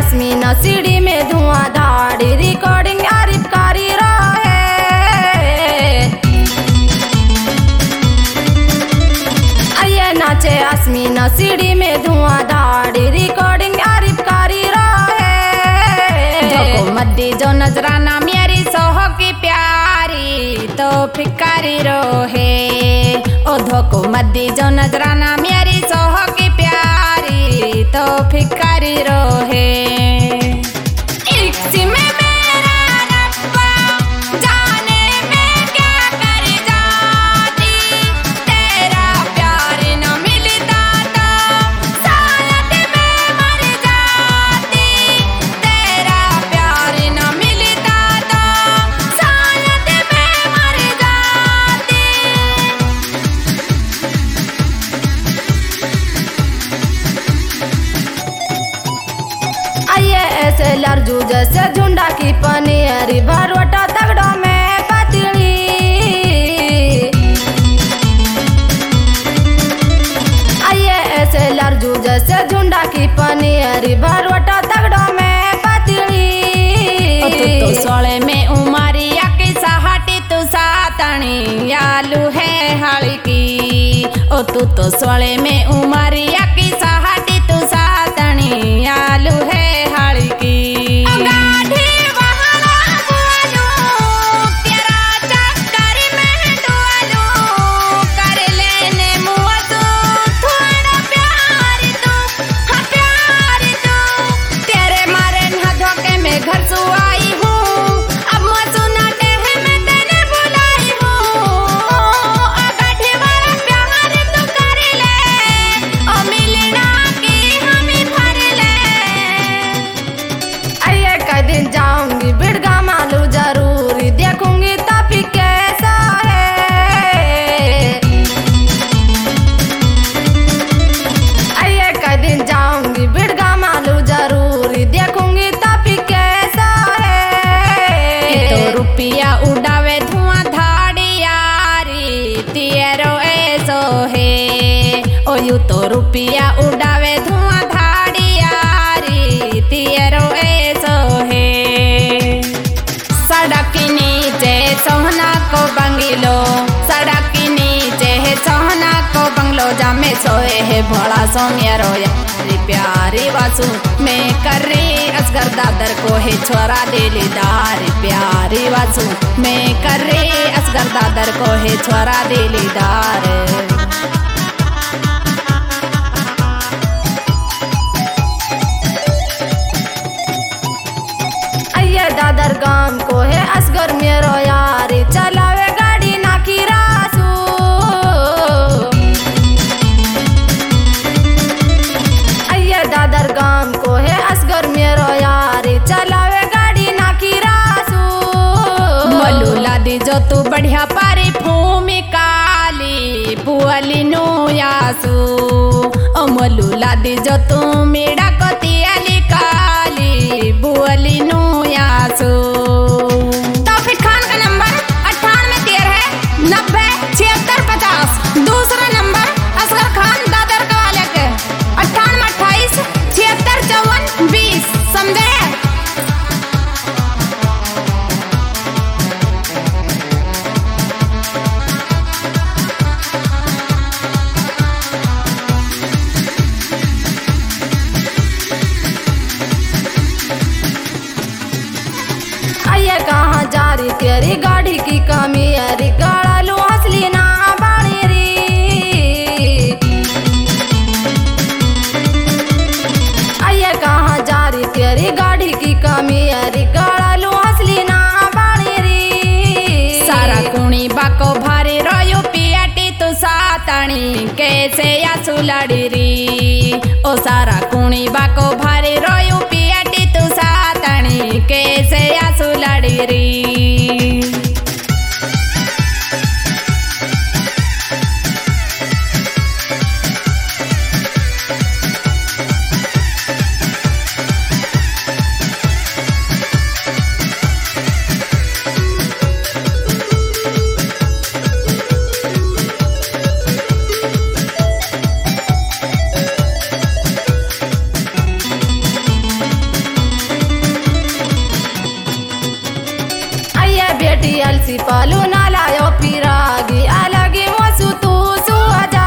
यास्मीन सीढ़ी में धुआंधार रिकॉर्डिंग आरिफ कारी रहे। आइए नाचे यास्मीन सीढ़ी में धुआंधार रिकॉर्डिंग आरिफ कारी रहे। धोको मद्दी जो नजराना मेरी सोहो की प्यारी तो फिकारी रोहे। ओ धोको मद्दी जो नजराना मेरी सोहो की प्यारी तो फिकारी रोहे। इश्क में मेरा रब्बा जाने में क्या कर जाती। तेरा प्यार न मिलता तो शायद मैं मर जाती। तेरा प्यार न मिलता तो शायद मैं मर जाती। आइए ऐसे लरजू जैसे झुंडा की पनीरी भरवटा तगड़ों में पतली। आइए ऐसे लरजू जैसे झुंडा की पनीरी भरवटा तगड़ों में पतली। तो सोले में उमरिया की सहाटी तू सातनी आलू है हल्की। ओ तू तो सोले में उमरिया की सहाटी तू सातनी आलू है हल्की। घर से आई हूँ अब मसूनाटे है मैं तेने बुलाई हूँ। अगढ़े वाला प्यार तू कर ले और मिलना की हमें भर ले। आइए कई दिन जाऊंगी बिड़गा मालू जरूरी देखूंगी तभी कैसा है। आइए कई दिन जाऊंगी बिड़गा मालू जरूरी देखूंगी तभी कैसा है। तो रुपया उड़ावे धुआं धाड़ी यारी तेरो ऐसो है। ओ यू तो रुपया उड़ावे धुआं धाड़ी यारी तेरो ऐसो है। सड़क के नीचे सोहना को बंगलो। सड़क के नीचे है सोहना को बंगलो जामे सोए है भोला सो मेरो यारी प्यारी वासु मैं कर रही असगर दादर को है छोरा दिलीदार प्यारी वासु मैं कर रही असगर दादर को है छोरा दिलीदार। आइए दादर गांव को है असगर मेरो यारी चलावे गाड़ी ना की रासू। आइए दादर गांव को है असगर मेरो यारी चलावे गाड़ी ना की रासू। मलूला दी जो तू बढ़िया पारी भूमि काली पुअली नु यासू। ओ मलूला दी जो तू मेरा को तियाली काली बुअली नु यासू। तौफीक खान का नंबर 9813 है 90 76 50। दूसरा नंबर असगर खान दादर का वाले के 98 28 76 54 20। समझे। आइए कहाँ जा रही तेरी गाड़ी की कमी अरे गाड़ा लो असली ना बाड़ी री। आइए कहाँ जा रही तेरी गाड़ी की कमी अरे गाड़ा लो असली ना बाड़ी री। सारा कुणी बाको भारी रोयो पियाटी तू सातनी कैसे या सुलड़ी री। ओ सारा कुणी बाको भारी रोयो पियाटी तू सातनी कैसे या सुलड़ी री। अलसी पालू ना लायो पिरागी अलगी मसु तू सुजा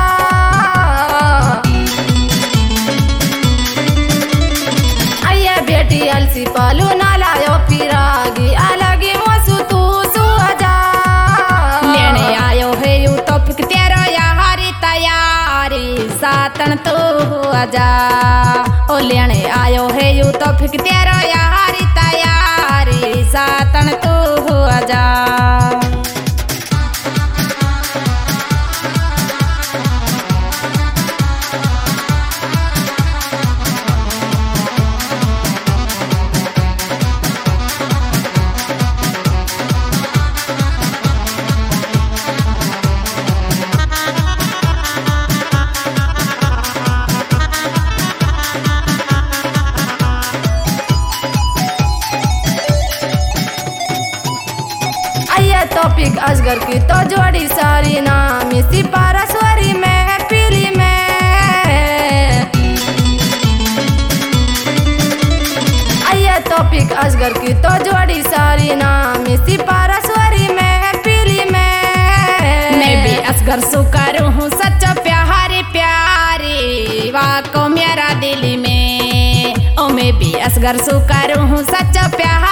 अये बेटी अलसी पालू ना लायो पिरागी अलगी मसु तू सुजा लेने आयो है यू तो फिक तेरा यारी तैयारी सातन तू आजा ओ लेने आयो है यू तो फिक तेरा यारी तैयारी सातन तू आजा टॉपिक असगर की तो जोड़ी सारी नाम इसी पारस्वरी में पीली में आइए टॉपिक असगर की तो जोड़ी सारी नाम इसी पारस्वरी में पीली में मैं भी असगर सुकर हूँ सच्चा प्यारी प्यारी वाको मेरा दिल में ओ मैं भी असगर सुकर हूँ सच्चा प्यार